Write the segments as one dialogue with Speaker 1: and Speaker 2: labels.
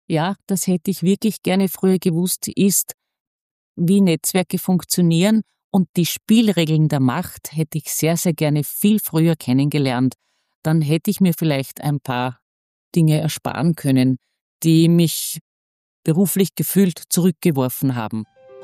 Speaker 1: ja, das hätte ich wirklich gerne früher gewusst, ist, wie Netzwerke funktionieren, und die Spielregeln der Macht hätte ich sehr, sehr gerne viel früher kennengelernt. Dann hätte ich mir vielleicht ein paar Dinge ersparen können, die mich beruflich gefühlt zurückgeworfen haben.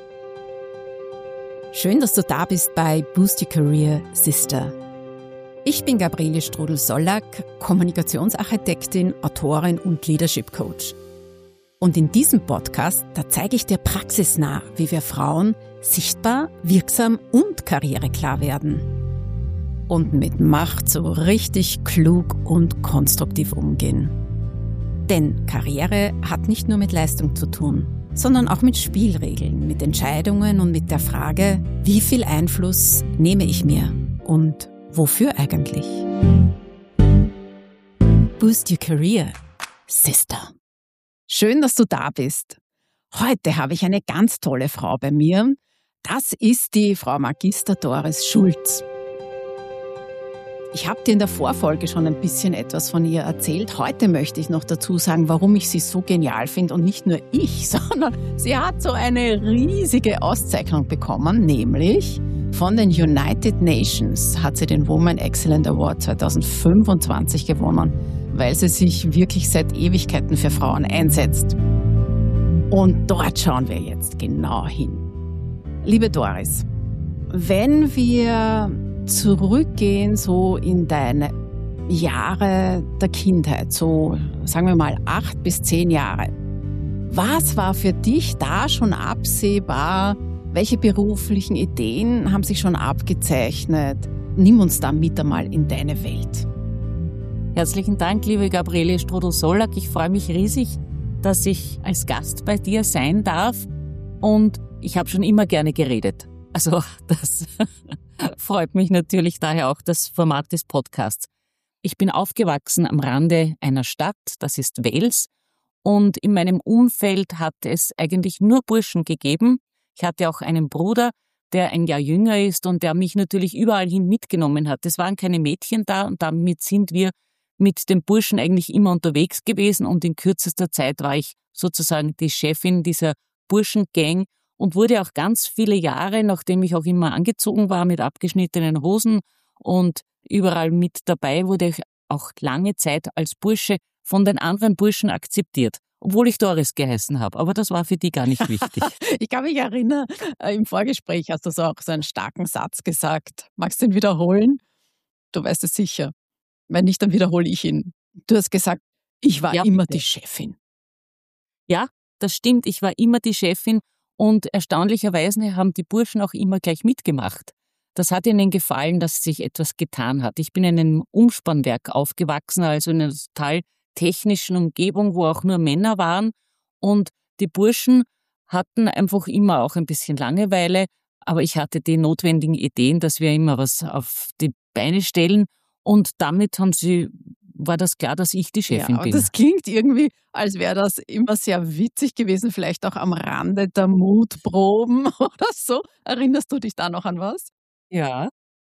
Speaker 2: Schön, dass du da bist bei Boost Your Career, Sister. Ich bin Gabriele Strudel-Sollack, Kommunikationsarchitektin, Autorin und Leadership Coach. Und in diesem Podcast, da zeige ich dir praxisnah, wie wir Frauen sichtbar, wirksam und karriereklar werden. Und mit Macht so richtig klug und konstruktiv umgehen. Denn Karriere hat nicht nur mit Leistung zu tun, sondern auch mit Spielregeln, mit Entscheidungen und mit der Frage, wie viel Einfluss nehme ich mir und wofür eigentlich? Boost Your Career, Sister. Schön, dass du da bist. Heute habe ich eine ganz tolle Frau bei mir. Das ist die Frau Magister Doris Schulz. Ich habe dir in der Vorfolge schon ein bisschen etwas von ihr erzählt. Heute möchte ich noch dazu sagen, warum ich sie so genial finde. Und nicht nur ich, sondern sie hat so eine riesige Auszeichnung bekommen, nämlich von den United Nations hat sie den Woman Excellence Award 2025 gewonnen, weil sie sich wirklich seit Ewigkeiten für Frauen einsetzt. Und dort schauen wir jetzt genau hin. Liebe Doris, wenn wir zurückgehen so in deine Jahre der Kindheit, so sagen wir mal 8 bis 10 Jahre, was war für dich da schon absehbar? Welche beruflichen Ideen haben sich schon abgezeichnet? Nimm uns da mit einmal in deine Welt.
Speaker 1: Herzlichen Dank, liebe Gabriele Strudel-Sollack. Ich freue mich riesig, dass ich als Gast bei dir sein darf, und ich habe schon immer gerne geredet. Also das freut mich natürlich, daher auch das Format des Podcasts. Ich bin aufgewachsen am Rande einer Stadt, das ist Wels, und in meinem Umfeld hat es eigentlich nur Burschen gegeben. Ich hatte auch einen Bruder, der ein Jahr jünger ist und der mich natürlich überall hin mitgenommen hat. Es waren keine Mädchen da, und damit sind wir mit den Burschen eigentlich immer unterwegs gewesen, und in kürzester Zeit war ich sozusagen die Chefin dieser Burschengang und wurde auch ganz viele Jahre, nachdem ich auch immer angezogen war mit abgeschnittenen Hosen und überall mit dabei, wurde ich auch lange Zeit als Bursche von den anderen Burschen akzeptiert, obwohl ich Doris geheißen habe. Aber das war für die gar nicht wichtig.
Speaker 2: Ich kann mich erinnern, im Vorgespräch hast du so auch so einen starken Satz gesagt. Magst du ihn wiederholen? Du weißt es sicher. Wenn nicht, dann wiederhole ich ihn. Du hast gesagt, ich war immer die Chefin.
Speaker 1: Ja, das stimmt. Ich war immer die Chefin, und erstaunlicherweise haben die Burschen auch immer gleich mitgemacht. Das hat ihnen gefallen, dass sich etwas getan hat. Ich bin in einem Umspannwerk aufgewachsen, also in einer total technischen Umgebung, wo auch nur Männer waren, und die Burschen hatten einfach immer auch ein bisschen Langeweile, aber ich hatte die notwendigen Ideen, dass wir immer was auf die Beine stellen, und damit war das klar, dass ich die Chefin bin.
Speaker 2: Das klingt irgendwie, als wäre das immer sehr witzig gewesen, vielleicht auch am Rande der Mutproben oder so. Erinnerst du dich da noch an was?
Speaker 1: Ja.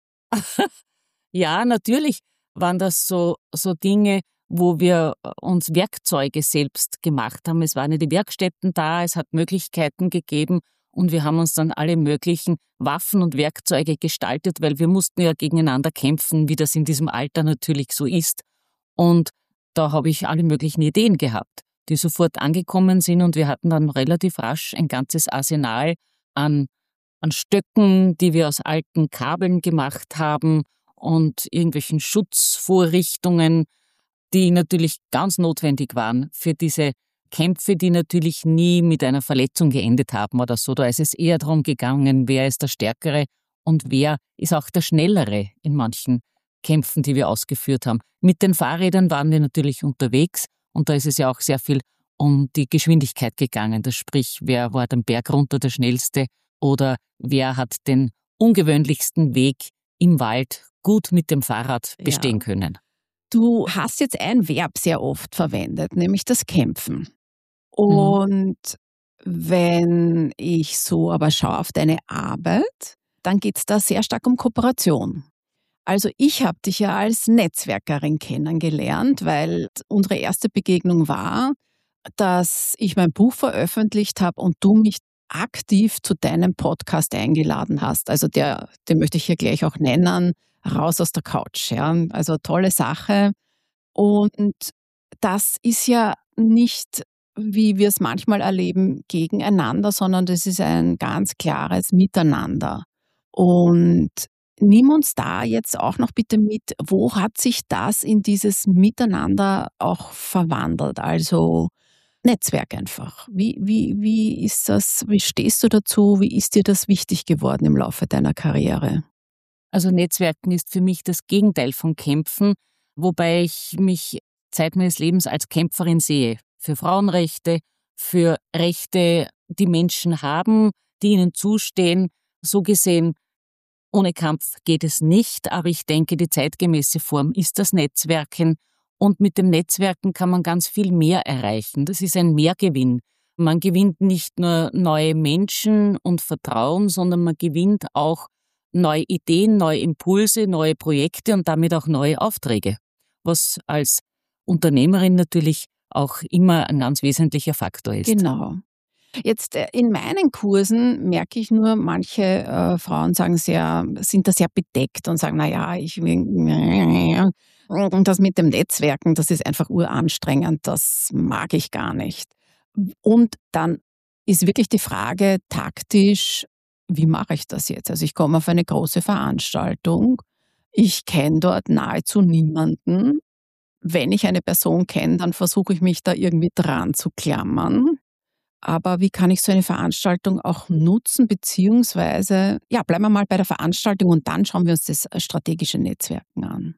Speaker 1: Ja, natürlich waren das so Dinge, wo wir uns Werkzeuge selbst gemacht haben. Es waren ja die Werkstätten da, es hat Möglichkeiten gegeben, und wir haben uns dann alle möglichen Waffen und Werkzeuge gestaltet, weil wir mussten ja gegeneinander kämpfen, wie das in diesem Alter natürlich so ist. Und da habe ich alle möglichen Ideen gehabt, die sofort angekommen sind, und wir hatten dann relativ rasch ein ganzes Arsenal an Stöcken, die wir aus alten Kabeln gemacht haben, und irgendwelchen Schutzvorrichtungen, die natürlich ganz notwendig waren für diese Kämpfe, die natürlich nie mit einer Verletzung geendet haben oder so. Da ist es eher darum gegangen, wer ist der Stärkere und wer ist auch der Schnellere in manchen Kämpfen, die wir ausgeführt haben. Mit den Fahrrädern waren wir natürlich unterwegs, und da ist es ja auch sehr viel um die Geschwindigkeit gegangen. Das sprich, wer war den Berg runter der Schnellste oder wer hat den ungewöhnlichsten Weg im Wald gut mit dem Fahrrad bestehen können.
Speaker 2: Du hast jetzt ein Verb sehr oft verwendet, nämlich das Kämpfen. Und wenn ich so aber schaue auf deine Arbeit, dann geht es da sehr stark um Kooperation. Also ich habe dich ja als Netzwerkerin kennengelernt, weil unsere erste Begegnung war dass ich mein Buch veröffentlicht habe und du mich aktiv zu deinem Podcast eingeladen hast. Also den möchte ich hier gleich auch nennen, raus aus der Couch. Ja. Also tolle Sache. Und das ist ja nicht, wie wir es manchmal erleben, gegeneinander, sondern das ist ein ganz klares Miteinander. Und nimm uns da jetzt auch noch bitte mit, wo hat sich das in dieses Miteinander auch verwandelt? Also Netzwerk einfach. Wie ist das? Wie stehst du dazu? Wie ist dir das wichtig geworden im Laufe deiner Karriere?
Speaker 1: Also Netzwerken ist für mich das Gegenteil von Kämpfen, wobei ich mich Zeit meines Lebens als Kämpferin sehe. Für Frauenrechte, für Rechte, die Menschen haben, die ihnen zustehen. So gesehen, ohne Kampf geht es nicht, aber ich denke, die zeitgemäße Form ist das Netzwerken. Und mit dem Netzwerken kann man ganz viel mehr erreichen. Das ist ein Mehrgewinn. Man gewinnt nicht nur neue Menschen und Vertrauen, sondern man gewinnt auch neue Ideen, neue Impulse, neue Projekte und damit auch neue Aufträge, was als Unternehmerin natürlich auch immer ein ganz wesentlicher Faktor ist.
Speaker 2: Genau. Jetzt in meinen Kursen merke ich nur, manche Frauen sind da sehr bedeckt und sagen, naja, und das mit dem Netzwerken, das ist einfach uranstrengend, das mag ich gar nicht. Und dann ist wirklich die Frage taktisch, wie mache ich das jetzt? Also ich komme auf eine große Veranstaltung, ich kenne dort nahezu niemanden. Wenn ich eine Person kenne, dann versuche ich mich da irgendwie dran zu klammern. Aber wie kann ich so eine Veranstaltung auch nutzen, beziehungsweise, ja, bleiben wir mal bei der Veranstaltung und dann schauen wir uns das strategische Netzwerken an.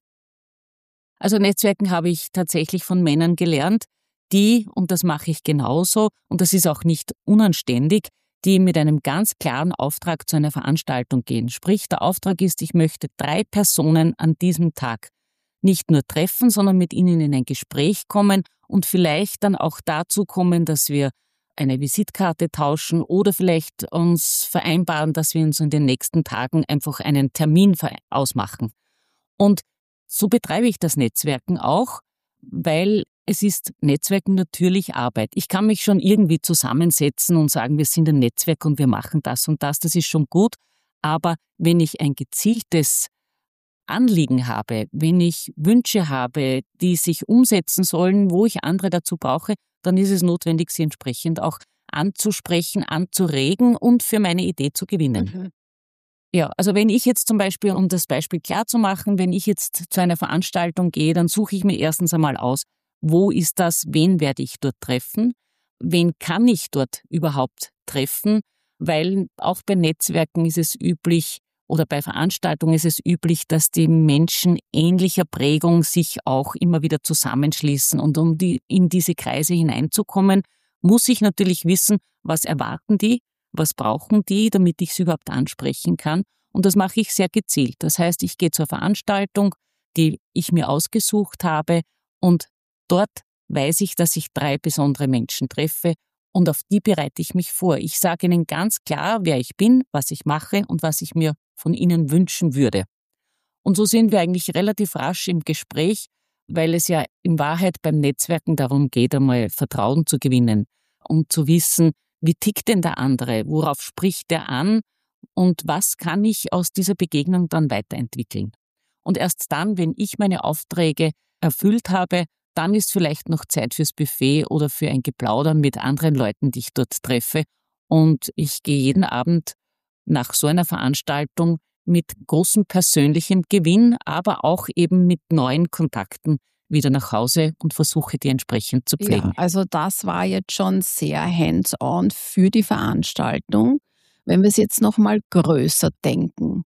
Speaker 1: Also Netzwerken habe ich tatsächlich von Männern gelernt, die, und das mache ich genauso, und das ist auch nicht unanständig, die mit einem ganz klaren Auftrag zu einer Veranstaltung gehen. Sprich, der Auftrag ist, ich möchte 3 Personen an diesem Tag nicht nur treffen, sondern mit ihnen in ein Gespräch kommen und vielleicht dann auch dazu kommen, dass wir eine Visitkarte tauschen oder vielleicht uns vereinbaren, dass wir uns in den nächsten Tagen einfach einen Termin ausmachen. Und so betreibe ich das Netzwerken auch, weil es ist Netzwerken natürlich Arbeit. Ich kann mich schon irgendwie zusammensetzen und sagen, wir sind ein Netzwerk und wir machen das und das ist schon gut. Aber wenn ich ein gezieltes Anliegen habe, wenn ich Wünsche habe, die sich umsetzen sollen, wo ich andere dazu brauche, dann ist es notwendig, sie entsprechend auch anzusprechen, anzuregen und für meine Idee zu gewinnen.
Speaker 2: Mhm.
Speaker 1: Ja, also wenn ich jetzt zum Beispiel, um das Beispiel klar zu machen, wenn ich jetzt zu einer Veranstaltung gehe, dann suche ich mir erstens einmal aus, wo ist das, wen werde ich dort treffen, wen kann ich dort überhaupt treffen, weil auch bei Netzwerken ist es üblich oder bei Veranstaltungen ist es üblich, dass die Menschen ähnlicher Prägung sich auch immer wieder zusammenschließen und um in diese Kreise hineinzukommen, muss ich natürlich wissen, was erwarten die, was brauchen die, damit ich sie überhaupt ansprechen kann. Und das mache ich sehr gezielt. Das heißt, ich gehe zur Veranstaltung, die ich mir ausgesucht habe und dort weiß ich, dass ich 3 besondere Menschen treffe und auf die bereite ich mich vor. Ich sage ihnen ganz klar, wer ich bin, was ich mache und was ich mir von ihnen wünschen würde. Und so sind wir eigentlich relativ rasch im Gespräch, weil es ja in Wahrheit beim Netzwerken darum geht, einmal Vertrauen zu gewinnen und zu wissen, wie tickt denn der andere, worauf spricht der an und was kann ich aus dieser Begegnung dann weiterentwickeln. Und erst dann, wenn ich meine Aufträge erfüllt habe, dann ist vielleicht noch Zeit fürs Buffet oder für ein Geplaudern mit anderen Leuten, die ich dort treffe. Und ich gehe jeden Abend nach so einer Veranstaltung mit großem persönlichen Gewinn, aber auch eben mit neuen Kontakten wieder nach Hause und versuche, die entsprechend zu pflegen.
Speaker 2: Ja, also das war jetzt schon sehr hands-on für die Veranstaltung. Wenn wir es jetzt noch mal größer denken.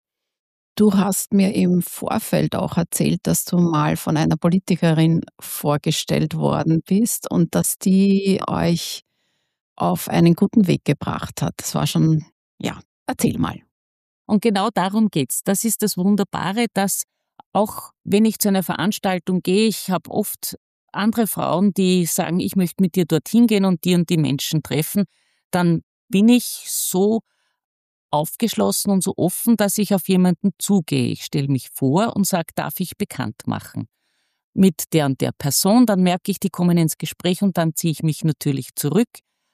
Speaker 2: Du hast mir im Vorfeld auch erzählt, dass du mal von einer Politikerin vorgestellt worden bist und dass die euch auf einen guten Weg gebracht hat. Das war schon, ja, erzähl mal.
Speaker 1: Und genau darum geht's. Das ist das Wunderbare, dass auch wenn ich zu einer Veranstaltung gehe, ich habe oft andere Frauen, die sagen, ich möchte mit dir dorthin gehen und die Menschen treffen, dann bin ich so aufgeschlossen und so offen, dass ich auf jemanden zugehe. Ich stelle mich vor und sage, darf ich bekannt machen? mit der und der Person, dann merke ich, die kommen ins Gespräch und dann ziehe ich mich natürlich zurück.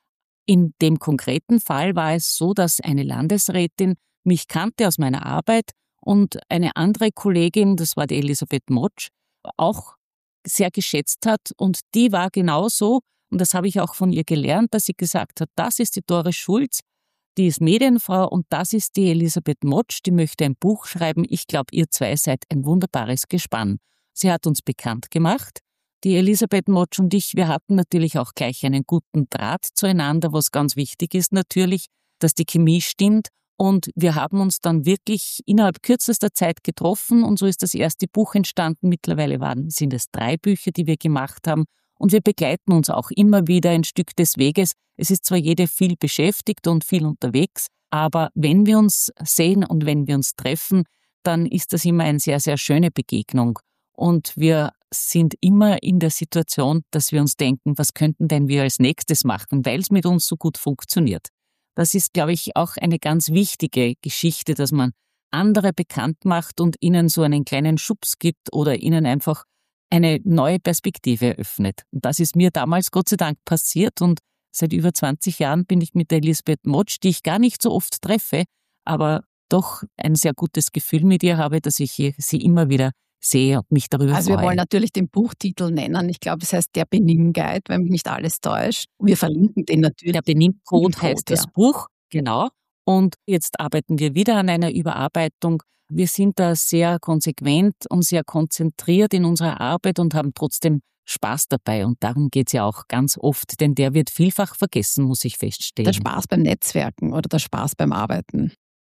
Speaker 1: In dem konkreten Fall war es so, dass eine Landesrätin mich kannte aus meiner Arbeit und eine andere Kollegin, das war die Elisabeth Motsch, auch sehr geschätzt hat und die war genauso, und das habe ich auch von ihr gelernt, dass sie gesagt hat, das ist die Doris Schulz, die ist Medienfrau und das ist die Elisabeth Motsch, die möchte ein Buch schreiben. Ich glaube, ihr zwei seid ein wunderbares Gespann. Sie hat uns bekannt gemacht. Die Elisabeth Motsch und ich, wir hatten natürlich auch gleich einen guten Draht zueinander, was ganz wichtig ist natürlich, dass die Chemie stimmt. Und wir haben uns dann wirklich innerhalb kürzester Zeit getroffen und so ist das erste Buch entstanden. Mittlerweile sind es 3 Bücher, die wir gemacht haben und wir begleiten uns auch immer wieder ein Stück des Weges. Es ist zwar jede viel beschäftigt und viel unterwegs, aber wenn wir uns sehen und wenn wir uns treffen, dann ist das immer eine sehr, sehr schöne Begegnung. Und wir sind immer in der Situation, dass wir uns denken, was könnten denn wir als nächstes machen, weil es mit uns so gut funktioniert. Das ist, glaube ich, auch eine ganz wichtige Geschichte, dass man andere bekannt macht und ihnen so einen kleinen Schubs gibt oder ihnen einfach eine neue Perspektive eröffnet. Und das ist mir damals Gott sei Dank passiert und seit über 20 Jahren bin ich mit der Elisabeth Motsch, die ich gar nicht so oft treffe, aber doch ein sehr gutes Gefühl mit ihr habe, dass ich sie immer wieder sehe und mich darüber freue.
Speaker 2: Also wir wollen natürlich den Buchtitel nennen. Ich glaube, es heißt Der Benimm-Guide, wenn mich nicht alles täuscht. Wir verlinken den natürlich.
Speaker 1: Der Benimm-Code heißt das Buch, genau. Und jetzt arbeiten wir wieder an einer Überarbeitung. Wir sind da sehr konsequent und sehr konzentriert in unserer Arbeit und haben trotzdem Spaß dabei. Und darum geht es ja auch ganz oft, denn der wird vielfach vergessen, muss ich feststellen.
Speaker 2: Der Spaß beim Netzwerken oder der Spaß beim Arbeiten?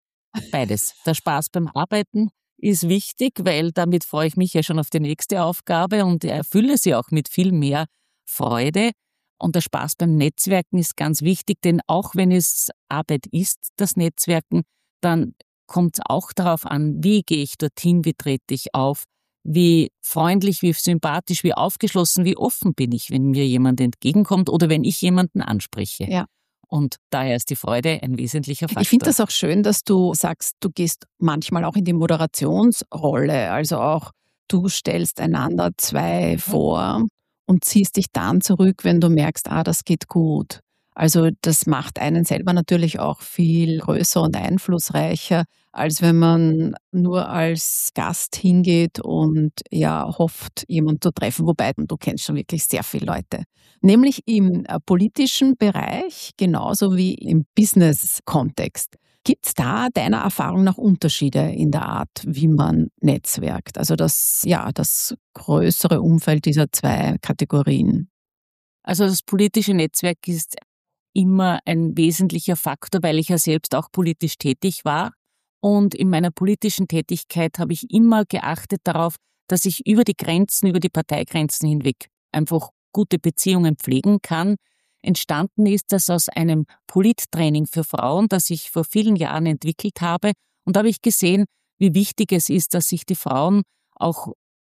Speaker 1: Beides. Der Spaß beim Arbeiten ist wichtig, weil damit freue ich mich ja schon auf die nächste Aufgabe und erfülle sie auch mit viel mehr Freude. Und der Spaß beim Netzwerken ist ganz wichtig, denn auch wenn es Arbeit ist, das Netzwerken, dann kommt es auch darauf an, wie gehe ich dorthin, wie trete ich auf, wie freundlich, wie sympathisch, wie aufgeschlossen, wie offen bin ich, wenn mir jemand entgegenkommt oder wenn ich jemanden anspreche.
Speaker 2: Ja.
Speaker 1: Und daher ist die Freude ein wesentlicher Faktor.
Speaker 2: Ich finde das auch schön, dass du sagst, du gehst manchmal auch in die Moderationsrolle. Also auch du stellst einander 2 vor und ziehst dich dann zurück, wenn du merkst, das geht gut. Also das macht einen selber natürlich auch viel größer und einflussreicher, als wenn man nur als Gast hingeht und hofft, jemanden zu treffen. Wobei, du kennst schon wirklich sehr viele Leute. Nämlich im politischen Bereich, genauso wie im Business-Kontext. Gibt es da deiner Erfahrung nach Unterschiede in der Art, wie man netzwerkt? Also das größere Umfeld dieser 2 Kategorien.
Speaker 1: Also das politische Netzwerk ist immer ein wesentlicher Faktor, weil ich ja selbst auch politisch tätig war. Und in meiner politischen Tätigkeit habe ich immer geachtet darauf, dass ich über die Parteigrenzen hinweg einfach gute Beziehungen pflegen kann. Entstanden ist das aus einem Polittraining für Frauen, das ich vor vielen Jahren entwickelt habe. Und da habe ich gesehen, wie wichtig es ist, dass sich die Frauen auch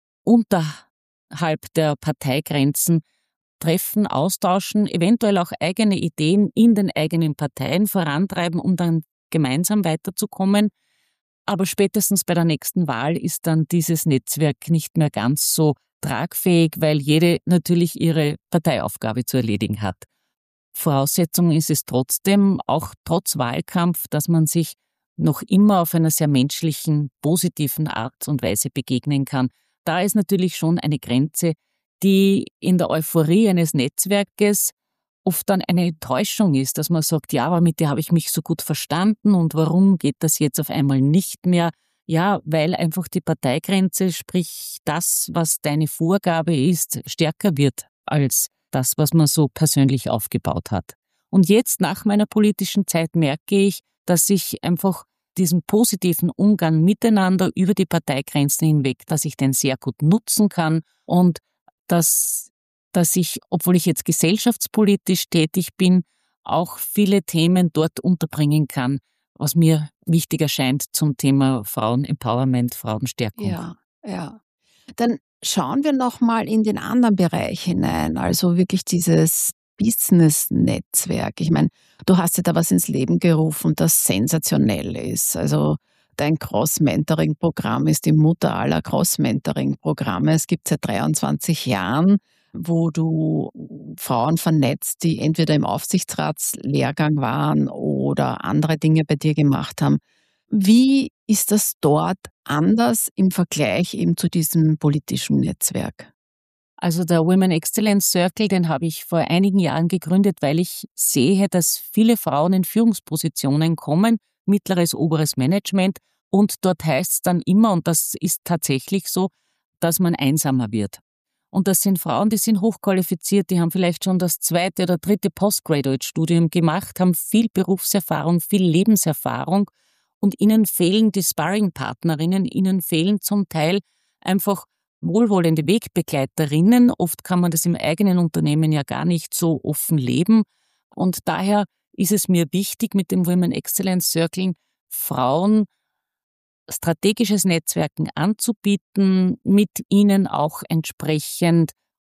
Speaker 1: unterhalb der Parteigrenzen treffen, austauschen, eventuell auch eigene Ideen in den eigenen Parteien vorantreiben, um dann gemeinsam weiterzukommen. Aber spätestens bei der nächsten Wahl ist dann dieses Netzwerk nicht mehr ganz so tragfähig, weil jede natürlich ihre Parteiaufgabe zu erledigen hat. Voraussetzung ist es trotzdem, auch trotz Wahlkampf, dass man sich noch immer auf einer sehr menschlichen, positiven Art und Weise begegnen kann. Da ist natürlich schon eine Grenze, die in der Euphorie eines Netzwerkes oft dann eine Enttäuschung ist, dass man sagt, ja, aber mit der habe ich mich so gut verstanden und warum geht das jetzt auf einmal nicht mehr? Ja, weil einfach die Parteigrenze, sprich das, was deine Vorgabe ist, stärker wird als das, was man so persönlich aufgebaut hat. Und jetzt nach meiner politischen Zeit merke ich, dass ich einfach diesen positiven Umgang miteinander über die Parteigrenzen hinweg, dass ich den sehr gut nutzen kann und dass ich, obwohl ich jetzt gesellschaftspolitisch tätig bin, auch viele Themen dort unterbringen kann, was mir wichtig erscheint zum Thema Frauen-Empowerment, Frauenstärkung.
Speaker 2: Ja. Dann schauen wir noch mal in den anderen Bereich hinein, also wirklich dieses Business-Netzwerk. Ich meine, du hast dir da was ins Leben gerufen, das sensationell ist. Also dein Cross-Mentoring-Programm ist die Mutter aller Cross-Mentoring-Programme. Es gibt seit 23 Jahren, wo du Frauen vernetzt, die entweder im Aufsichtsratslehrgang waren oder andere Dinge bei dir gemacht haben. Wie ist das dort anders im Vergleich eben zu diesem politischen Netzwerk?
Speaker 1: Also der Women Excellence Circle, den habe ich vor einigen Jahren gegründet, weil ich sehe, dass viele Frauen in Führungspositionen kommen, mittleres, oberes Management, und dort heißt es dann immer, und das ist tatsächlich so, dass man einsamer wird. Und das sind Frauen, die sind hochqualifiziert, die haben vielleicht schon das 2. oder 3. Postgraduate-Studium gemacht, haben viel Berufserfahrung, viel Lebenserfahrung, und ihnen fehlen die Sparringpartnerinnen, ihnen fehlen zum Teil einfach wohlwollende Wegbegleiterinnen. Oft kann man das im eigenen Unternehmen ja gar nicht so offen leben. Und daher ist es mir wichtig, mit dem Women Excellence Circle Frauen strategisches Netzwerken anzubieten, mit ihnen auch entsprechend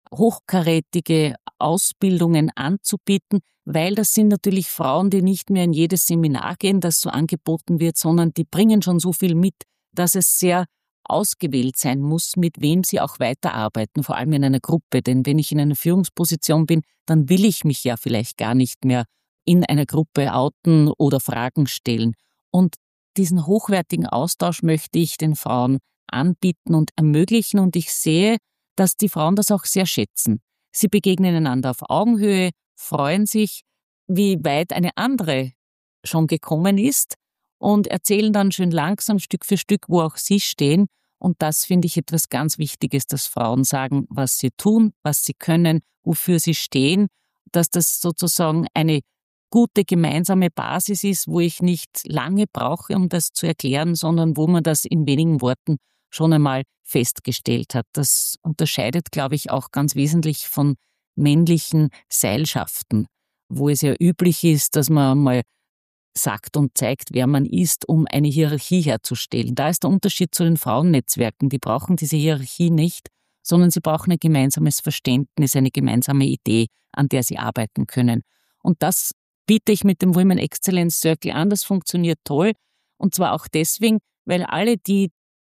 Speaker 1: hochkarätige Ausbildungen anzubieten, weil das sind natürlich Frauen, die nicht mehr in jedes Seminar gehen, das so angeboten wird, sondern die bringen schon so viel mit, dass es sehr ausgewählt sein muss, mit wem sie auch weiterarbeiten, vor allem in einer Gruppe. Denn wenn ich in einer Führungsposition bin, dann will ich mich ja vielleicht gar nicht mehr in einer Gruppe outen oder Fragen stellen. Und diesen hochwertigen Austausch möchte ich den Frauen anbieten und ermöglichen, und ich sehe, dass die Frauen das auch sehr schätzen. Sie begegnen einander auf Augenhöhe, freuen sich, wie weit eine andere schon gekommen ist, und erzählen dann schön langsam Stück für Stück, wo auch sie stehen. Und das finde ich etwas ganz Wichtiges, dass Frauen sagen, was sie tun, was sie können, wofür sie stehen, dass das sozusagen eine gute gemeinsame Basis ist, wo ich nicht lange brauche, um das zu erklären, sondern wo man das in wenigen Worten schon einmal festgestellt hat. Das unterscheidet, glaube ich, auch ganz wesentlich von männlichen Seilschaften, wo es ja üblich ist, dass man mal sagt und zeigt, wer man ist, um eine Hierarchie herzustellen. Da ist der Unterschied zu den Frauennetzwerken. Die brauchen diese Hierarchie nicht, sondern sie brauchen ein gemeinsames Verständnis, eine gemeinsame Idee, an der sie arbeiten können. Und das biete ich mit dem Women Excellence Circle an. Das funktioniert toll. Und zwar auch deswegen, weil alle, die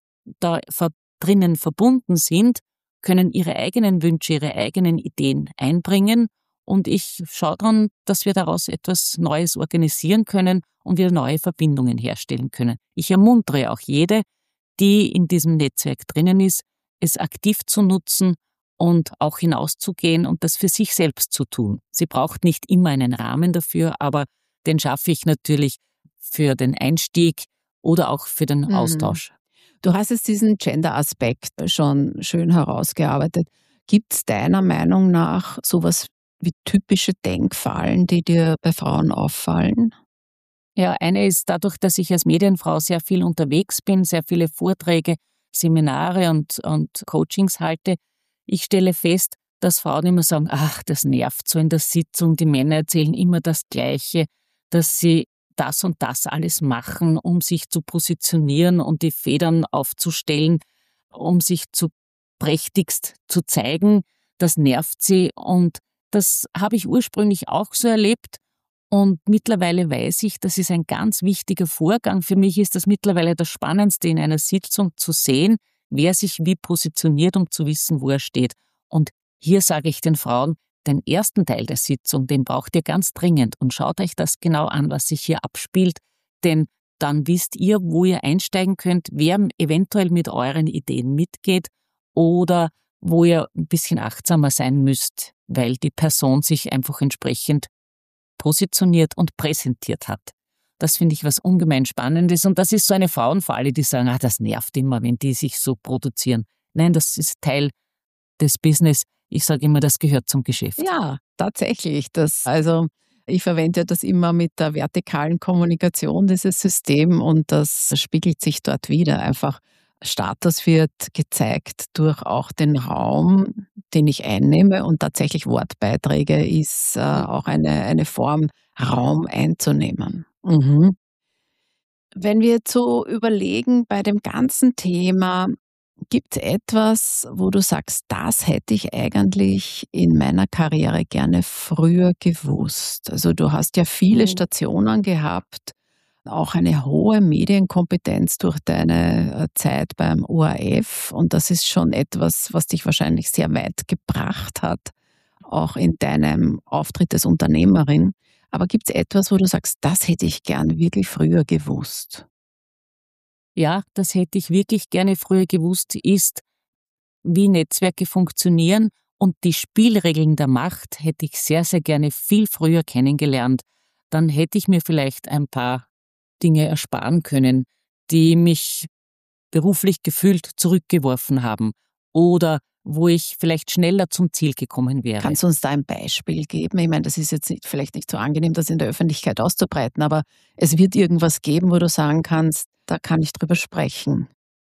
Speaker 1: da drinnen verbunden sind, können ihre eigenen Wünsche, ihre eigenen Ideen einbringen. Und ich schaue dann, dass wir daraus etwas Neues organisieren können und wir neue Verbindungen herstellen können. Ich ermuntere auch jede, die in diesem Netzwerk drinnen ist, es aktiv zu nutzen und auch hinauszugehen und das für sich selbst zu tun. Sie braucht nicht immer einen Rahmen dafür, aber den schaffe ich natürlich für den Einstieg oder auch für den Austausch.
Speaker 2: Du hast jetzt diesen Gender-Aspekt schon schön herausgearbeitet. Gibt es deiner Meinung nach sowas wie typische Denkfallen, die dir bei Frauen auffallen?
Speaker 1: Ja, eine ist dadurch, dass ich als Medienfrau sehr viel unterwegs bin, sehr viele Vorträge, Seminare und Coachings halte. Ich stelle fest, dass Frauen immer sagen, ach, das nervt so in der Sitzung, die Männer erzählen immer das Gleiche, dass sie das und das alles machen, um sich zu positionieren und die Federn aufzustellen, um sich zu prächtigst zu zeigen. Das nervt sie, und das habe ich ursprünglich auch so erlebt. Und mittlerweile weiß ich, das ist ein ganz wichtiger Vorgang. Für mich ist das mittlerweile das Spannendste in einer Sitzung zu sehen, wer sich wie positioniert, um zu wissen, wo er steht. Und hier sage ich den Frauen, den ersten Teil der Sitzung, den braucht ihr ganz dringend, und schaut euch das genau an, was sich hier abspielt, denn dann wisst ihr, wo ihr einsteigen könnt, wer eventuell mit euren Ideen mitgeht oder wo ihr ein bisschen achtsamer sein müsst, weil die Person sich einfach entsprechend positioniert und präsentiert hat. Das finde ich was ungemein Spannendes, und das ist so eine Frauenfalle, die sagen, das nervt immer, wenn die sich so produzieren. Nein, das ist Teil des Business. Ich sage immer, das gehört zum Geschäft.
Speaker 2: Ja, tatsächlich. Ich verwende das immer mit der vertikalen Kommunikation, dieses System, und das spiegelt sich dort wieder. Einfach Status wird gezeigt durch auch den Raum, den ich einnehme, und tatsächlich Wortbeiträge ist auch eine Form, Raum einzunehmen. Mhm. Wenn wir jetzt so überlegen bei dem ganzen Thema, gibt es etwas, wo du sagst, das hätte ich eigentlich in meiner Karriere gerne früher gewusst? Also du hast ja viele Stationen gehabt, auch eine hohe Medienkompetenz durch deine Zeit beim ORF und das ist schon etwas, was dich wahrscheinlich sehr weit gebracht hat, auch in deinem Auftritt als Unternehmerin. Aber gibt es etwas, wo du sagst, das hätte ich gern wirklich früher gewusst?
Speaker 1: Ja, das hätte ich wirklich gerne früher gewusst, ist, wie Netzwerke funktionieren und die Spielregeln der Macht hätte ich sehr, sehr gerne viel früher kennengelernt. Dann hätte ich mir vielleicht ein paar Dinge ersparen können, die mich beruflich gefühlt zurückgeworfen haben oder wo ich vielleicht schneller zum Ziel gekommen wäre.
Speaker 2: Kannst du uns da ein Beispiel geben? Ich meine, das ist jetzt vielleicht nicht so angenehm, das in der Öffentlichkeit auszubreiten, aber es wird irgendwas geben, wo du sagen kannst, da kann ich drüber sprechen.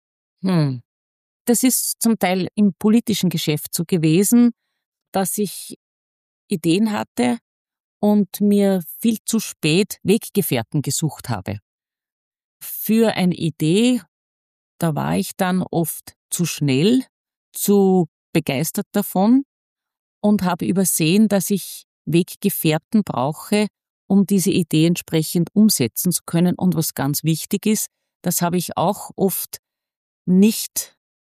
Speaker 1: Hm. Das ist zum Teil im politischen Geschäft so gewesen, dass ich Ideen hatte und mir viel zu spät Weggefährten gesucht habe. Für eine Idee, da war ich dann oft zu schnell, zu begeistert davon und habe übersehen, dass ich Weggefährten brauche, um diese Idee entsprechend umsetzen zu können. Und was ganz wichtig ist, das habe ich auch oft nicht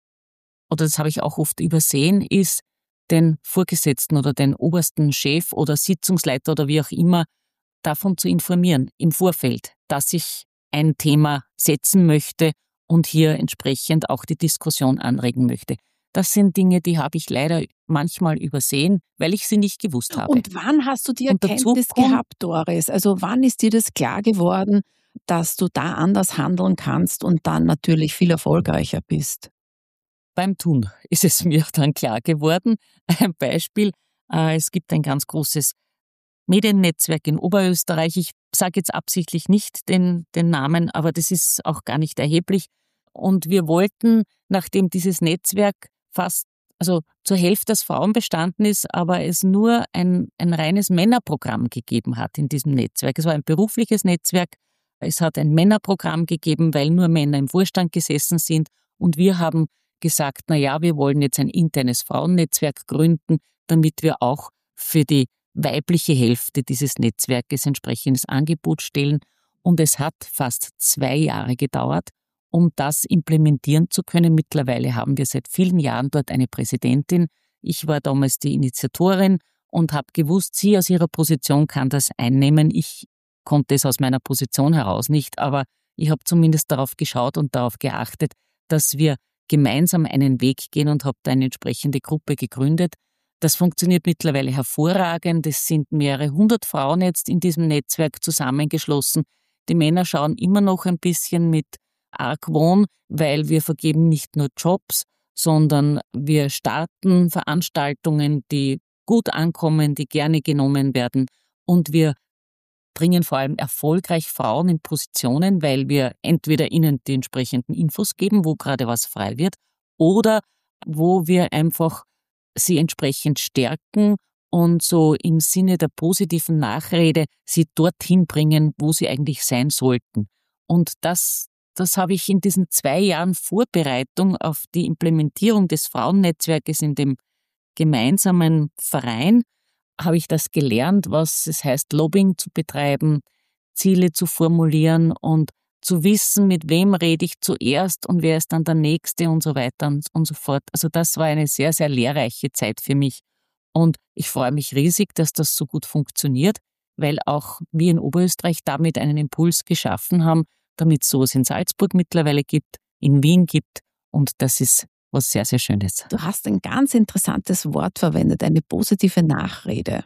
Speaker 1: oder das habe ich auch oft übersehen, ist, den Vorgesetzten oder den obersten Chef oder Sitzungsleiter oder wie auch immer davon zu informieren im Vorfeld, dass ich ein Thema setzen möchte und hier entsprechend auch die Diskussion anregen möchte. Das sind Dinge, die habe ich leider manchmal übersehen, weil ich sie nicht gewusst habe.
Speaker 2: Und wann hast du die
Speaker 1: Und dazu
Speaker 2: Erkenntnis gehabt, Doris? Also wann ist dir das klar geworden, dass du da anders handeln kannst und dann natürlich viel erfolgreicher bist?
Speaker 1: beim Tun ist es mir dann klar geworden. Ein Beispiel, es gibt ein ganz großes Mediennetzwerk in Oberösterreich. Ich sage jetzt absichtlich nicht den Namen, aber das ist auch gar nicht erheblich. Und wir wollten, nachdem dieses Netzwerk fast, also zur Hälfte aus Frauen bestanden ist, aber es nur ein reines Männerprogramm gegeben hat in diesem Netzwerk. Es war ein berufliches Netzwerk. Es hat ein Männerprogramm gegeben, weil nur Männer im Vorstand gesessen sind. Und wir haben gesagt, na ja, wir wollen jetzt ein internes Frauennetzwerk gründen, damit wir auch für die weibliche Hälfte dieses Netzwerkes entsprechendes Angebot stellen. Und es hat fast 2 Jahre gedauert, um das implementieren zu können. Mittlerweile haben wir seit vielen Jahren dort eine Präsidentin. Ich war damals die Initiatorin und habe gewusst, sie aus ihrer Position kann das einnehmen. Ich konnte es aus meiner Position heraus nicht, aber ich habe zumindest darauf geschaut und darauf geachtet, dass wir gemeinsam einen Weg gehen und habe da eine entsprechende Gruppe gegründet. Das funktioniert mittlerweile hervorragend. Es sind mehrere 100 Frauen jetzt in diesem Netzwerk zusammengeschlossen. Die Männer schauen immer noch ein bisschen mit Argwohn, weil wir vergeben nicht nur Jobs, sondern wir starten Veranstaltungen, die gut ankommen, die gerne genommen werden. Und wir bringen vor allem erfolgreich Frauen in Positionen, weil wir entweder ihnen die entsprechenden Infos geben, wo gerade was frei wird, oder wo wir einfach sie entsprechend stärken und so im Sinne der positiven Nachrede sie dorthin bringen, wo sie eigentlich sein sollten. Und das habe ich in diesen 2 Jahren Vorbereitung auf die Implementierung des Frauennetzwerkes in dem gemeinsamen Verein, habe ich das gelernt, was es heißt, Lobbying zu betreiben, Ziele zu formulieren und zu wissen, mit wem rede ich zuerst und wer ist dann der Nächste und so weiter und so fort. Also das war eine sehr, sehr lehrreiche Zeit für mich. Und ich freue mich riesig, dass das so gut funktioniert, weil auch wir in Oberösterreich damit einen Impuls geschaffen haben, damit es sowas in Salzburg mittlerweile gibt, in Wien gibt. Und das ist was sehr, sehr Schönes.
Speaker 2: Du hast ein ganz interessantes Wort verwendet, eine positive Nachrede.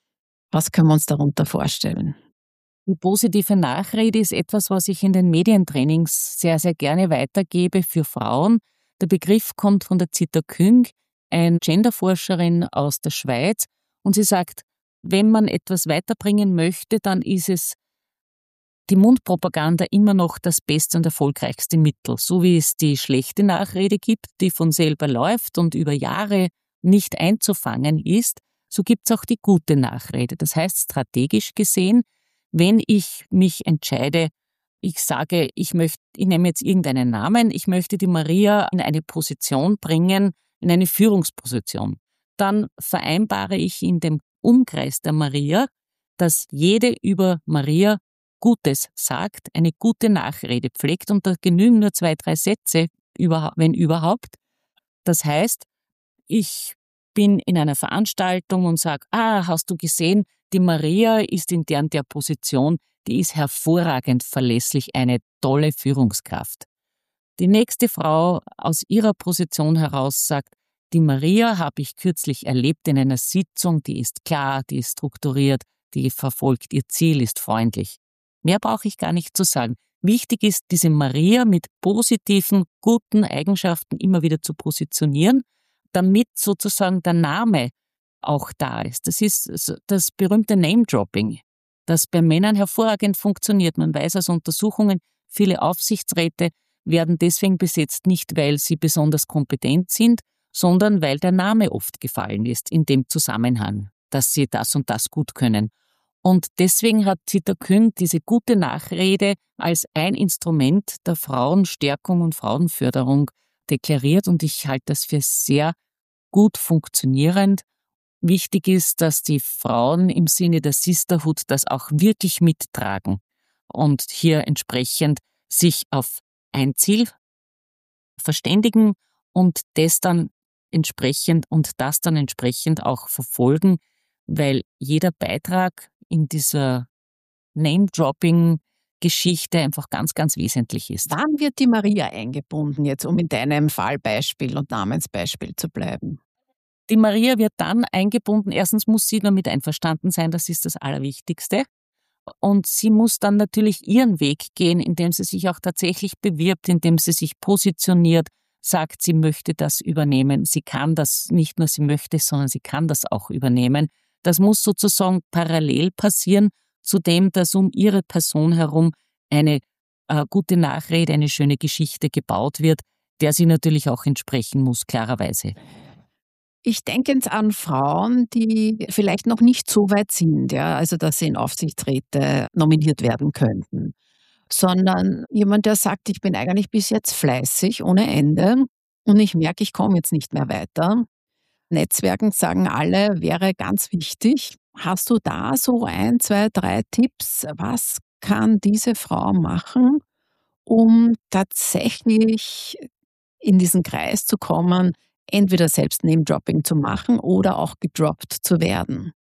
Speaker 2: Was können wir uns darunter vorstellen?
Speaker 1: Die positive Nachrede ist etwas, was ich in den Medientrainings sehr, sehr gerne weitergebe für Frauen. Der Begriff kommt von der Zita Küng, eine Genderforscherin aus der Schweiz. Und sie sagt, wenn man etwas weiterbringen möchte, dann ist es die Mundpropaganda immer noch das beste und erfolgreichste Mittel. So wie es die schlechte Nachrede gibt, die von selber läuft und über Jahre nicht einzufangen ist, so gibt es auch die gute Nachrede. Das heißt, strategisch gesehen, wenn ich mich entscheide, ich sage, ich nehme jetzt irgendeinen Namen, ich möchte die Maria in eine Position bringen, in eine Führungsposition, dann vereinbare ich in dem Umkreis der Maria, dass jede über Maria Gutes sagt, eine gute Nachrede pflegt und da genügen nur 2, 3 Sätze, wenn überhaupt. Das heißt, ich bin in einer Veranstaltung und sage, hast du gesehen, die Maria ist in der und der Position, die ist hervorragend verlässlich, eine tolle Führungskraft. Die nächste Frau aus ihrer Position heraus sagt, die Maria habe ich kürzlich erlebt in einer Sitzung, die ist klar, die ist strukturiert, die verfolgt ihr Ziel, ist freundlich. Mehr brauche ich gar nicht zu sagen. Wichtig ist, diese Maria mit positiven, guten Eigenschaften immer wieder zu positionieren, damit sozusagen der Name auch da ist. Das ist das berühmte Name-Dropping, das bei Männern hervorragend funktioniert. Man weiß aus Untersuchungen, viele Aufsichtsräte werden deswegen besetzt, nicht weil sie besonders kompetent sind, sondern weil der Name oft gefallen ist in dem Zusammenhang, dass sie das und das gut können. Und deswegen hat Zita Kühn diese gute Nachrede als ein Instrument der Frauenstärkung und Frauenförderung deklariert und ich halte das für sehr gut funktionierend. Wichtig ist, dass die Frauen im Sinne der Sisterhood das auch wirklich mittragen und hier entsprechend sich auf ein Ziel verständigen und das dann entsprechend auch verfolgen, weil jeder Beitrag in dieser Name-Dropping-Geschichte einfach ganz, ganz wesentlich ist.
Speaker 2: Wann wird die Maria eingebunden, jetzt um in deinem Fallbeispiel und Namensbeispiel zu bleiben?
Speaker 1: Die Maria wird dann eingebunden. Erstens muss sie damit einverstanden sein, das ist das Allerwichtigste. Und sie muss dann natürlich ihren Weg gehen, indem sie sich auch tatsächlich bewirbt, indem sie sich positioniert, sagt, sie möchte das übernehmen. Sie kann das, nicht nur sie möchte, sondern sie kann das auch übernehmen. Das muss sozusagen parallel passieren zu dem, dass um ihre Person herum eine gute Nachrede, eine schöne Geschichte gebaut wird, der sie natürlich auch entsprechen muss, klarerweise.
Speaker 2: Ich denke jetzt an Frauen, die vielleicht noch nicht so weit sind, ja, also dass sie in Aufsichtsräte nominiert werden könnten, sondern jemand, der sagt, ich bin eigentlich bis jetzt fleißig ohne Ende und ich merke, ich komme jetzt nicht mehr weiter. Netzwerken, sagen alle, wäre ganz wichtig. Hast du da so 1, 2, 3 Tipps? Was kann diese Frau machen, um tatsächlich in diesen Kreis zu kommen, entweder selbst Name-Dropping zu machen oder auch gedroppt zu werden?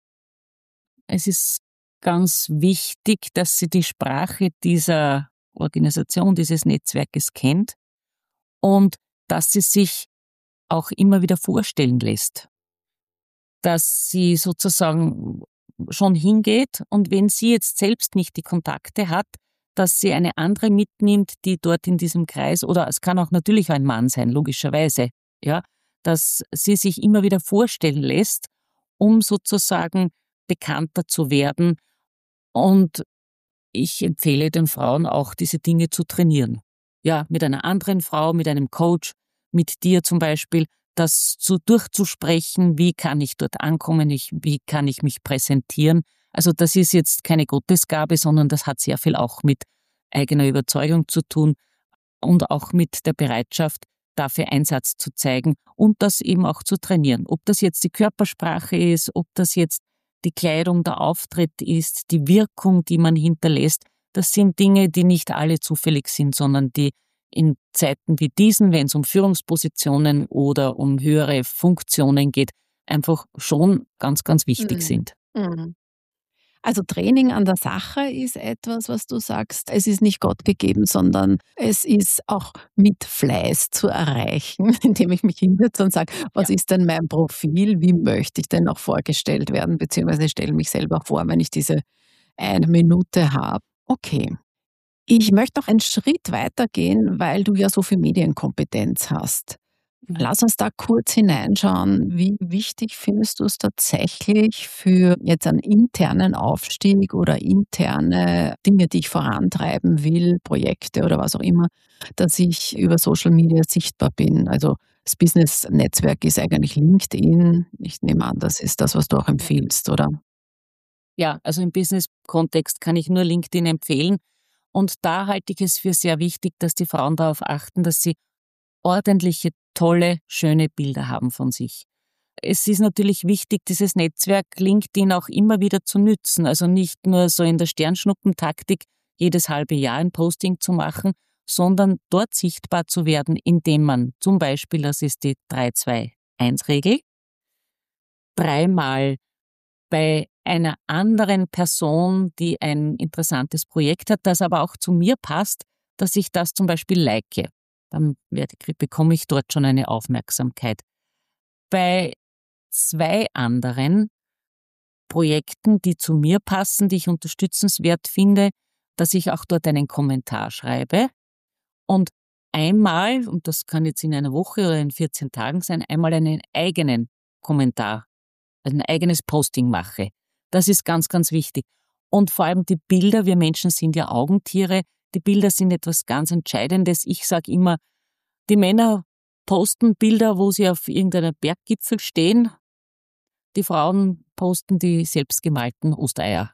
Speaker 1: Es ist ganz wichtig, dass sie die Sprache dieser Organisation, dieses Netzwerkes kennt und dass sie sich auch immer wieder vorstellen lässt. Dass sie sozusagen schon hingeht und wenn sie jetzt selbst nicht die Kontakte hat, dass sie eine andere mitnimmt, die dort in diesem Kreis, oder es kann auch natürlich ein Mann sein, logischerweise, ja, dass sie sich immer wieder vorstellen lässt, um sozusagen bekannter zu werden. Und ich empfehle den Frauen auch, diese Dinge zu trainieren. Ja, mit einer anderen Frau, mit einem Coach, mit dir zum Beispiel, das durchzusprechen, wie kann ich dort ankommen, wie kann ich mich präsentieren. Also das ist jetzt keine Gottesgabe, sondern das hat sehr viel auch mit eigener Überzeugung zu tun und auch mit der Bereitschaft, dafür Einsatz zu zeigen und das eben auch zu trainieren. Ob das jetzt die Körpersprache ist, ob das jetzt die Kleidung, der Auftritt ist, die Wirkung, die man hinterlässt, das sind Dinge, die nicht alle zufällig sind, sondern die in Zeiten wie diesen, wenn es um Führungspositionen oder um höhere Funktionen geht, einfach schon ganz, ganz wichtig sind.
Speaker 2: Mhm. Also Training an der Sache ist etwas, was du sagst, es ist nicht Gott gegeben, sondern es ist auch mit Fleiß zu erreichen, indem ich mich hinsetze und sage, was ist denn mein Profil, wie möchte ich denn auch vorgestellt werden, beziehungsweise stelle mich selber vor, wenn ich diese 1 Minute habe. Okay. Ich möchte noch einen Schritt weitergehen, weil du ja so viel Medienkompetenz hast. Lass uns da kurz hineinschauen. Wie wichtig findest du es tatsächlich für jetzt einen internen Aufstieg oder interne Dinge, die ich vorantreiben will, Projekte oder was auch immer, dass ich über Social Media sichtbar bin? Also das Business-Netzwerk ist eigentlich LinkedIn. Ich nehme an, das ist das, was du auch empfiehlst, oder?
Speaker 1: Ja, also im Business-Kontext kann ich nur LinkedIn empfehlen. Und da halte ich es für sehr wichtig, dass die Frauen darauf achten, dass sie ordentliche, tolle, schöne Bilder haben von sich. es ist natürlich wichtig, dieses Netzwerk LinkedIn auch immer wieder zu nützen. Also nicht nur so in der Sternschnuppentaktik jedes halbe Jahr ein Posting zu machen, sondern dort sichtbar zu werden, indem man zum Beispiel, das ist die 3-2-1-Regel, 3-mal bei einer anderen Person, die ein interessantes Projekt hat, das aber auch zu mir passt, dass ich das zum Beispiel like. Dann bekomme ich dort schon eine Aufmerksamkeit. Bei 2 anderen Projekten, die zu mir passen, die ich unterstützenswert finde, dass ich auch dort einen Kommentar schreibe und einmal, und das kann jetzt in einer Woche oder in 14 Tagen sein, einmal einen eigenen Kommentar, ein eigenes Posting mache. Das ist ganz, ganz wichtig. Und vor allem die Bilder, wir Menschen sind ja Augentiere, die Bilder sind etwas ganz Entscheidendes. Ich sage immer, die Männer posten Bilder, wo sie auf irgendeinem Berggipfel stehen. Die Frauen posten die selbstgemalten Ostereier.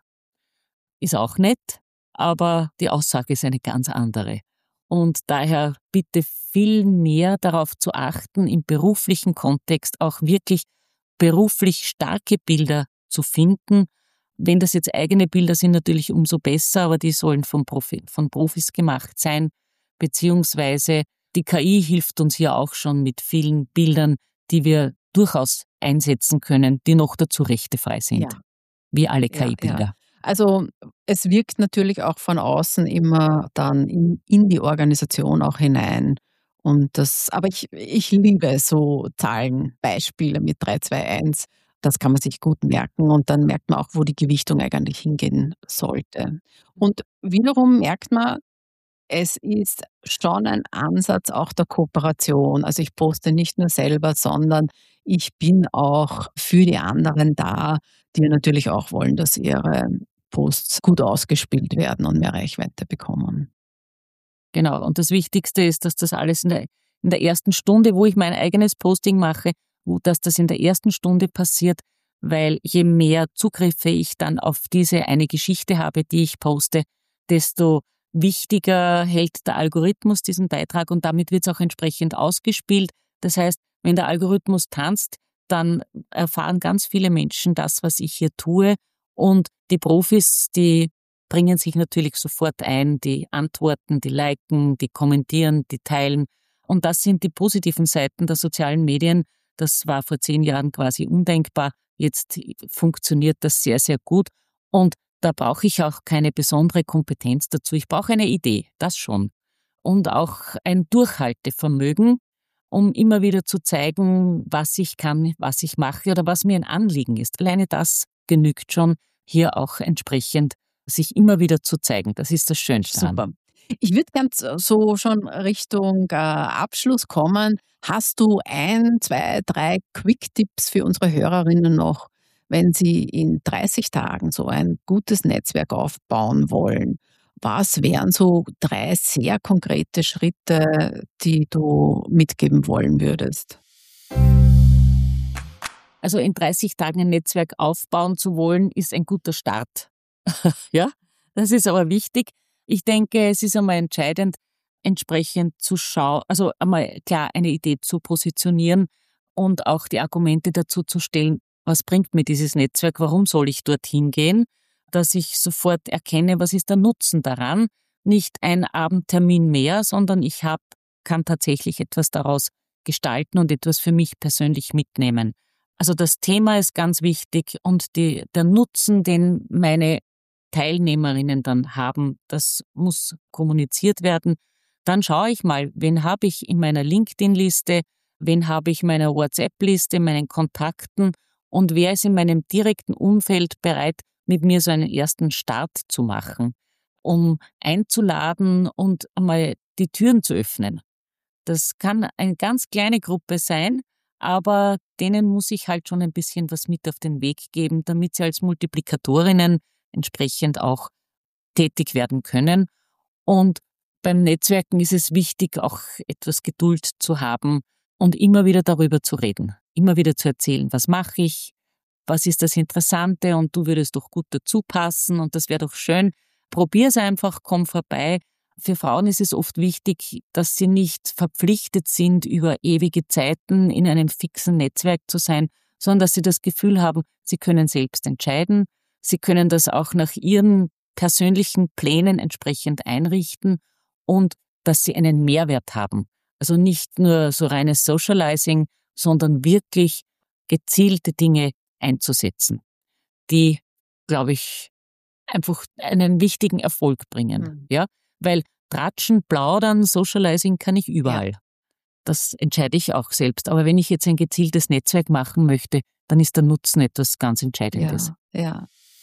Speaker 1: Ist auch nett, aber die Aussage ist eine ganz andere. Und daher bitte viel mehr darauf zu achten, im beruflichen Kontext auch wirklich beruflich starke Bilder zu finden. Wenn das jetzt eigene Bilder sind, natürlich umso besser, aber die sollen von Profis gemacht sein, beziehungsweise die KI hilft uns ja auch schon mit vielen Bildern, die wir durchaus einsetzen können, die noch dazu rechtefrei sind,
Speaker 2: Ja.
Speaker 1: wie alle KI-Bilder.
Speaker 2: Ja. Also es wirkt natürlich auch von außen immer dann in die Organisation auch hinein. Aber ich liebe so Zahlenbeispiele mit 3, 2, 1. Das kann man sich gut merken und dann merkt man auch, wo die Gewichtung eigentlich hingehen sollte. Und wiederum merkt man, es ist schon ein Ansatz auch der Kooperation. Also ich poste nicht nur selber, sondern ich bin auch für die anderen da, die natürlich auch wollen, dass ihre Posts gut ausgespielt werden und mehr Reichweite bekommen.
Speaker 1: Genau, und das Wichtigste ist, dass das alles in der ersten Stunde, wo ich mein eigenes Posting mache, dass das in der ersten Stunde passiert, weil je mehr Zugriffe ich dann auf diese eine Geschichte habe, die ich poste, desto wichtiger hält der Algorithmus diesen Beitrag und damit wird es auch entsprechend ausgespielt. Das heißt, wenn der Algorithmus tanzt, dann erfahren ganz viele Menschen das, was ich hier tue und die Profis, die bringen sich natürlich sofort ein, die antworten, die liken, die kommentieren, die teilen. Und das sind die positiven Seiten der sozialen Medien. Das war vor 10 Jahren quasi undenkbar. Jetzt funktioniert das sehr, sehr gut. Und da brauche ich auch keine besondere Kompetenz dazu. Ich brauche eine Idee, das schon. Und auch ein Durchhaltevermögen, um immer wieder zu zeigen, was ich kann, was ich mache oder was mir ein Anliegen ist. Alleine das genügt schon, hier auch entsprechend sich immer wieder zu zeigen. Das ist das Schönste
Speaker 2: Super.
Speaker 1: daran.
Speaker 2: Ich würde ganz so schon Richtung Abschluss kommen. Hast du 1, 2, 3 Quick-Tipps für unsere Hörerinnen noch, wenn sie in 30 Tagen so ein gutes Netzwerk aufbauen wollen? Was wären so 3 sehr konkrete Schritte, die du mitgeben wollen würdest?
Speaker 1: Also in 30 Tagen ein Netzwerk aufbauen zu wollen, ist ein guter Start. Ja, das ist aber wichtig. Ich denke, es ist einmal entscheidend, entsprechend zu schauen, also einmal klar eine Idee zu positionieren und auch die Argumente dazu zu stellen, was bringt mir dieses Netzwerk, warum soll ich dorthin gehen, dass ich sofort erkenne, was ist der Nutzen daran, nicht ein Abendtermin mehr, sondern kann tatsächlich etwas daraus gestalten und etwas für mich persönlich mitnehmen. Also das Thema ist ganz wichtig und der Nutzen, den meine Teilnehmerinnen dann haben, das muss kommuniziert werden. Dann schaue ich mal, wen habe ich in meiner LinkedIn-Liste, wen habe ich in meiner WhatsApp-Liste, meinen Kontakten und wer ist in meinem direkten Umfeld bereit, mit mir so einen ersten Start zu machen, um einzuladen und einmal die Türen zu öffnen. Das kann eine ganz kleine Gruppe sein, aber denen muss ich halt schon ein bisschen was mit auf den Weg geben, damit sie als Multiplikatorinnen entsprechend auch tätig werden können. Und beim Netzwerken ist es wichtig, auch etwas Geduld zu haben und immer wieder darüber zu reden, immer wieder zu erzählen, was mache ich, was ist das Interessante und du würdest doch gut dazu passen und das wäre doch schön. Probier's einfach, komm vorbei. Für Frauen ist es oft wichtig, dass sie nicht verpflichtet sind, über ewige Zeiten in einem fixen Netzwerk zu sein, sondern dass sie das Gefühl haben, sie können selbst entscheiden, sie können das auch nach ihren persönlichen Plänen entsprechend einrichten und dass sie einen Mehrwert haben. Also nicht nur so reines Socializing, sondern wirklich gezielte Dinge einzusetzen, die, glaube ich, einfach einen wichtigen Erfolg bringen. Ja? Weil Tratschen, Plaudern, Socializing kann ich überall. Ja. Das entscheide ich auch selbst. Aber wenn ich jetzt ein gezieltes Netzwerk machen möchte, dann ist der Nutzen etwas ganz Entscheidendes.
Speaker 2: Ja.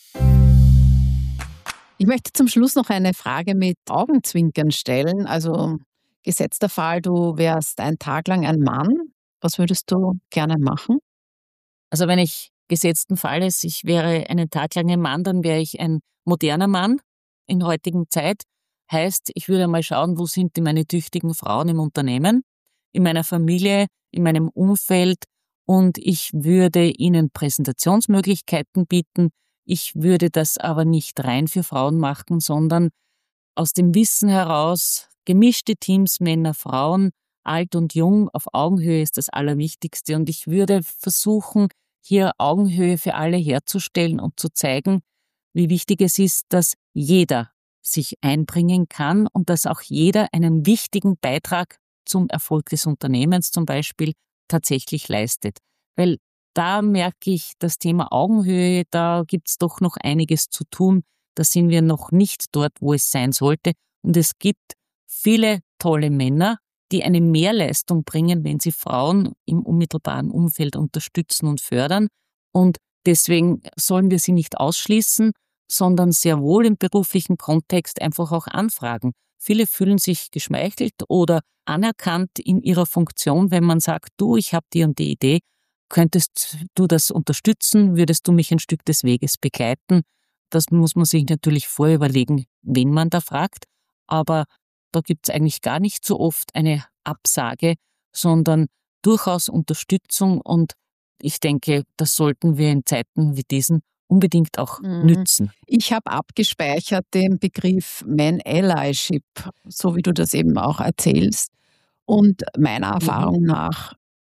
Speaker 2: Ich möchte zum Schluss noch eine Frage mit Augenzwinkern stellen. Also gesetzter Fall, du wärst einen Tag lang ein Mann. Was würdest du gerne machen?
Speaker 1: Also wenn ich gesetzten Falles, ich wäre einen Tag lang ein Mann, dann wäre ich ein moderner Mann in heutigen Zeit. Heißt, ich würde mal schauen, wo sind meine tüchtigen Frauen im Unternehmen, in meiner Familie, in meinem Umfeld, und ich würde ihnen Präsentationsmöglichkeiten bieten. Ich würde das aber nicht rein für Frauen machen, sondern aus dem Wissen heraus, gemischte Teams, Männer, Frauen, alt und jung, auf Augenhöhe ist das Allerwichtigste. Und ich würde versuchen, hier Augenhöhe für alle herzustellen und zu zeigen, wie wichtig es ist, dass jeder sich einbringen kann und dass auch jeder einen wichtigen Beitrag zum Erfolg des Unternehmens zum Beispiel tatsächlich leistet. Weil da merke ich, das Thema Augenhöhe, da gibt's doch noch einiges zu tun. Da sind wir noch nicht dort, wo es sein sollte. Und es gibt viele tolle Männer, die eine Mehrleistung bringen, wenn sie Frauen im unmittelbaren Umfeld unterstützen und fördern. Und deswegen sollen wir sie nicht ausschließen, sondern sehr wohl im beruflichen Kontext einfach auch anfragen. Viele fühlen sich geschmeichelt oder anerkannt in ihrer Funktion, wenn man sagt, du, ich habe die und die Idee, könntest du das unterstützen, würdest du mich ein Stück des Weges begleiten? Das muss man sich natürlich vorher überlegen, wen man da fragt, aber da gibt es eigentlich gar nicht so oft eine Absage, sondern durchaus Unterstützung, und ich denke, das sollten wir in Zeiten wie diesen unbedingt auch nützen.
Speaker 2: Ich habe abgespeichert den Begriff Man-Allyship, so wie du das eben auch erzählst. Und meiner Erfahrung nach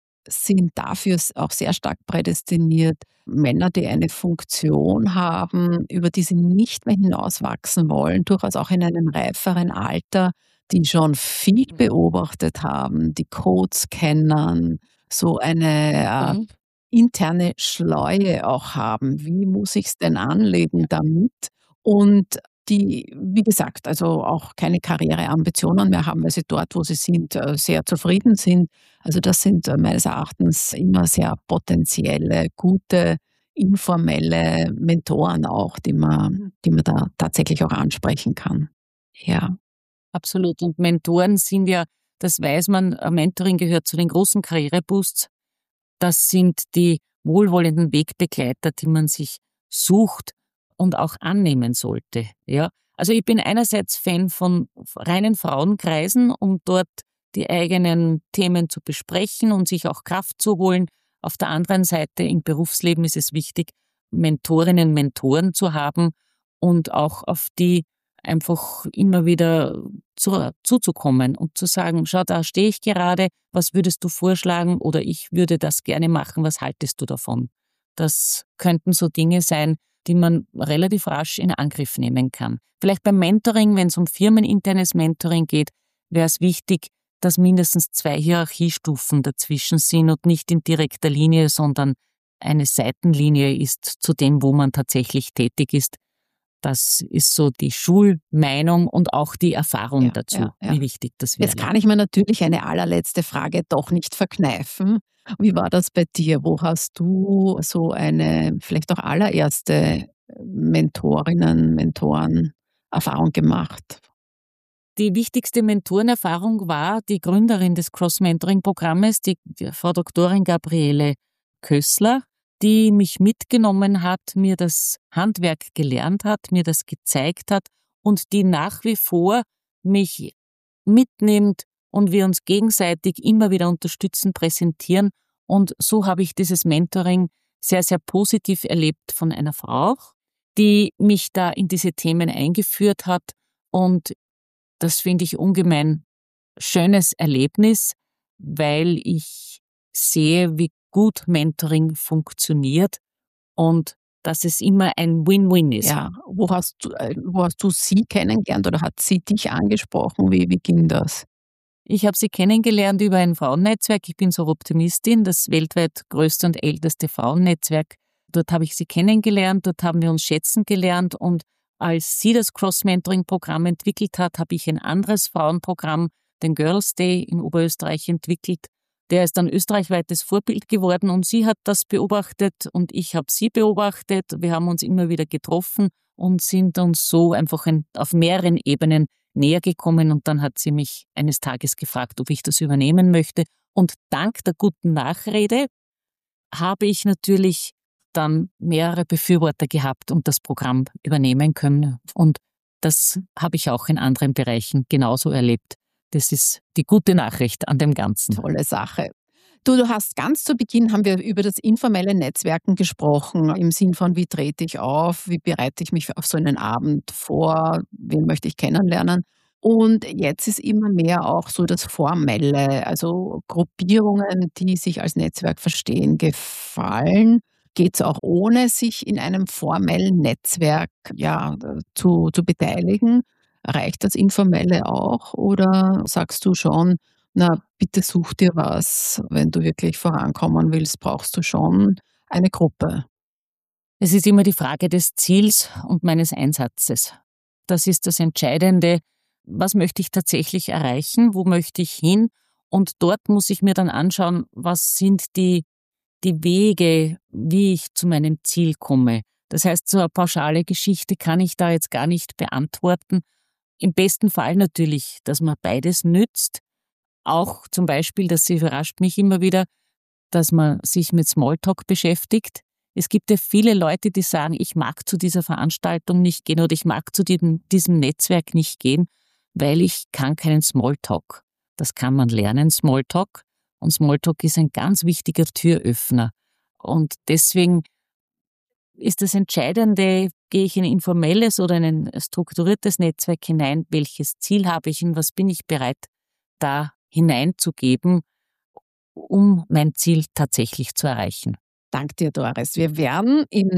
Speaker 2: sind dafür auch sehr stark prädestiniert Männer, die eine Funktion haben, über die sie nicht mehr hinauswachsen wollen, durchaus auch in einem reiferen Alter, die schon viel beobachtet haben, die Codes kennen, so eine interne Schleue auch haben. Wie muss ich es denn anlegen damit? Und die, wie gesagt, also auch keine Karriereambitionen mehr haben, weil sie dort, wo sie sind, sehr zufrieden sind. Also das sind meines Erachtens immer sehr potenzielle, gute, informelle Mentoren auch, die man da tatsächlich auch ansprechen kann. Ja.
Speaker 1: Absolut. Und Mentoren sind ja, das weiß man, ein Mentoring gehört zu den großen Karriereboosts. Das sind die wohlwollenden Wegbegleiter, die man sich sucht und auch annehmen sollte. Ja? Also ich bin einerseits Fan von reinen Frauenkreisen, um dort die eigenen Themen zu besprechen und sich auch Kraft zu holen. Auf der anderen Seite im Berufsleben ist es wichtig, Mentorinnen, Mentoren zu haben und auch auf die einfach immer wieder zuzukommen und zu sagen, schau, da stehe ich gerade, was würdest du vorschlagen, oder ich würde das gerne machen, was haltest du davon? Das könnten so Dinge sein, die man relativ rasch in Angriff nehmen kann. Vielleicht beim Mentoring, wenn es um firmeninternes Mentoring geht, wäre es wichtig, dass mindestens 2 Hierarchiestufen dazwischen sind und nicht in direkter Linie, sondern eine Seitenlinie ist zu dem, wo man tatsächlich tätig ist. Das ist so die Schulmeinung und auch die Erfahrung dazu, wie wichtig das wäre.
Speaker 2: Jetzt kann ich mir natürlich eine allerletzte Frage doch nicht verkneifen. Wie war das bei dir? Wo hast du so eine vielleicht auch allererste Mentorinnen, Mentoren-Erfahrung gemacht?
Speaker 1: Die wichtigste Mentorenerfahrung war die Gründerin des Cross-Mentoring-Programmes, die Frau Doktorin Gabriele Kössler, die mich mitgenommen hat, mir das Handwerk gelernt hat, mir das gezeigt hat und die nach wie vor mich mitnimmt und wir uns gegenseitig immer wieder unterstützen, präsentieren. Und so habe ich dieses Mentoring sehr, sehr positiv erlebt von einer Frau, die mich da in diese Themen eingeführt hat, und das finde ich ungemein schönes Erlebnis, weil ich sehe, wie gut Mentoring funktioniert und dass es immer ein Win-Win ist.
Speaker 2: Ja, wo hast du sie kennengelernt oder hat sie dich angesprochen? Wie ging das?
Speaker 1: Ich habe sie kennengelernt über ein Frauennetzwerk. Ich bin so Optimistin, das weltweit größte und älteste Frauennetzwerk. Dort habe ich sie kennengelernt, dort haben wir uns schätzen gelernt und als sie das Cross-Mentoring-Programm entwickelt hat, habe ich ein anderes Frauenprogramm, den Girls Day in Oberösterreich entwickelt. Der ist dann österreichweites Vorbild geworden und sie hat das beobachtet und ich habe sie beobachtet. Wir haben uns immer wieder getroffen und sind uns so einfach auf mehreren Ebenen näher gekommen und dann hat sie mich eines Tages gefragt, ob ich das übernehmen möchte. Und dank der guten Nachrede habe ich natürlich dann mehrere Befürworter gehabt und das Programm übernehmen können. Und das habe ich auch in anderen Bereichen genauso erlebt. Das ist die gute Nachricht an dem Ganzen.
Speaker 2: Tolle Sache. Du hast ganz zu Beginn, haben wir über das informelle Netzwerken gesprochen, im Sinn von, wie trete ich auf, wie bereite ich mich auf so einen Abend vor, wen möchte ich kennenlernen. Und jetzt ist immer mehr auch so das Formelle, also Gruppierungen, die sich als Netzwerk verstehen, gefallen. Geht es auch ohne sich in einem formellen Netzwerk zu beteiligen? Reicht das Informelle auch oder sagst du schon, na, bitte such dir was, wenn du wirklich vorankommen willst, brauchst du schon eine Gruppe?
Speaker 1: Es ist immer die Frage des Ziels und meines Einsatzes. Das ist das Entscheidende. Was möchte ich tatsächlich erreichen? Wo möchte ich hin? Und dort muss ich mir dann anschauen, was sind die Wege, wie ich zu meinem Ziel komme. Das heißt, so eine pauschale Geschichte kann ich da jetzt gar nicht beantworten. Im besten Fall natürlich, dass man beides nützt. Auch zum Beispiel, das überrascht mich immer wieder, dass man sich mit Smalltalk beschäftigt. Es gibt ja viele Leute, die sagen, ich mag zu dieser Veranstaltung nicht gehen oder ich mag zu diesem Netzwerk nicht gehen, weil ich kann keinen Smalltalk. Das kann man lernen, Smalltalk. Und Smalltalk ist ein ganz wichtiger Türöffner. Und deswegen ist das Entscheidende, gehe ich in ein informelles oder in ein strukturiertes Netzwerk hinein, welches Ziel habe ich und was bin ich bereit, da hineinzugeben, um mein Ziel tatsächlich zu erreichen.
Speaker 2: Dank dir, Doris. Wir werden in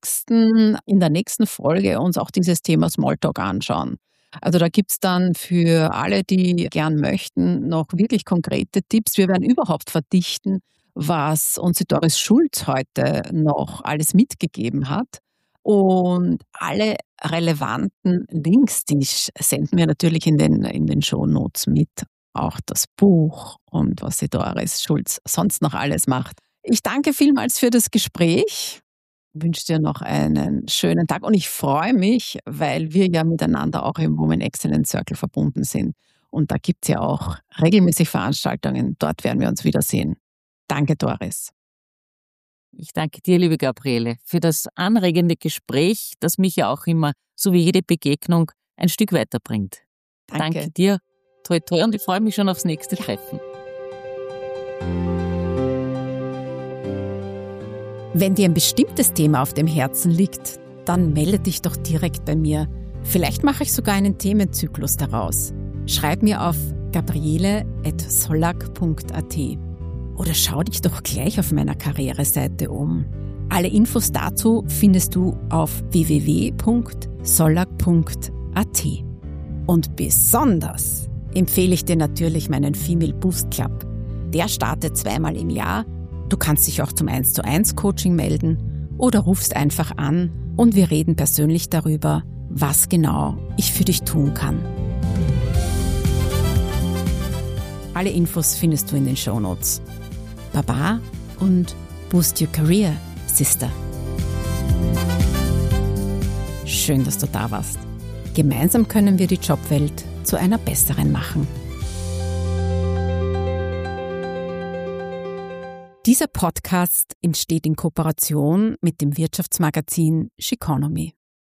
Speaker 2: der nächsten Folge uns auch dieses Thema Smalltalk anschauen. Also da gibt es dann für alle, die gern möchten, noch wirklich konkrete Tipps. Wir werden überhaupt verdichten, was uns die Doris Schulz heute noch alles mitgegeben hat. Und alle relevanten Links, die senden wir natürlich in den Shownotes mit. Auch das Buch und was die Doris Schulz sonst noch alles macht. Ich danke vielmals für das Gespräch, wünsche dir noch einen schönen Tag und ich freue mich, weil wir ja miteinander auch im Women Excellence Circle verbunden sind. Und da gibt es ja auch regelmäßig Veranstaltungen, dort werden wir uns wiedersehen. Danke, Doris.
Speaker 1: Ich danke dir, liebe Gabriele, für das anregende Gespräch, das mich ja auch immer, so wie jede Begegnung, ein Stück weiterbringt. Danke dir, toi toi, und ich freue mich schon aufs nächste Treffen.
Speaker 2: Wenn dir ein bestimmtes Thema auf dem Herzen liegt, dann melde dich doch direkt bei mir. Vielleicht mache ich sogar einen Themenzyklus daraus. Schreib mir auf gabriele@sollack.at oder schau dich doch gleich auf meiner Karriereseite um. Alle Infos dazu findest du auf www.sollack.at. Und besonders empfehle ich dir natürlich meinen Female Boost Club. Der startet 2-mal im Jahr. Du kannst dich auch zum 1:1 Coaching melden oder rufst einfach an und wir reden persönlich darüber, was genau ich für dich tun kann. Alle Infos findest du in den Shownotes. Baba und Boost Your Career, Sister. Schön, dass du da warst. Gemeinsam können wir die Jobwelt zu einer besseren machen. Dieser Podcast entsteht in Kooperation mit dem Wirtschaftsmagazin Sheconomy.